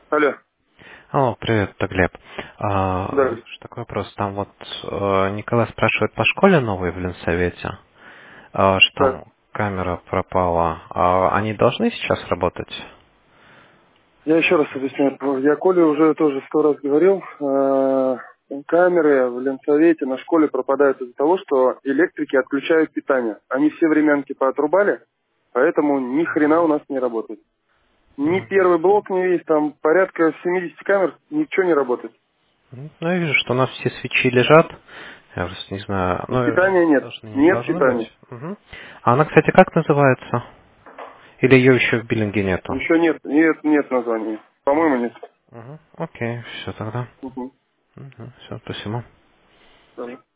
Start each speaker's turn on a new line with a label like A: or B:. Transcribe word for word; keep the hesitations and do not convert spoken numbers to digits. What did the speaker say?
A: Алло.
B: Алло, привет, это Глеб. А,
A: Да.
B: слушай, такой вопрос. Там вот э, Николай спрашивает по школе новой в Ленсовете, а, что
A: Так.
B: там камера пропала. А они должны сейчас работать?
A: Я еще раз объясняю. Я Коле уже тоже сто раз говорил. э, Камеры в Ленсовете на школе пропадают из-за того, что электрики отключают питание. Они все временки поотрубали, поэтому ни хрена у нас не работает. Ни
B: М.
A: первый блок не есть, там порядка семьдесят камер, ничего не работает.
B: Ну, я вижу, что у нас все свечи лежат. Я просто не знаю. Ну, э,
A: Питания нет.
B: должны, не
A: Нет
B: должны
A: питания.
B: быть. Мгм. А она, кстати, как называется? Или ее еще в биллинге нету?
A: Еще нет, нет, нет названия. По-моему, нет.
B: Угу. Окей, все тогда.
A: Угу.
B: Все, спасибо.
A: Ладно.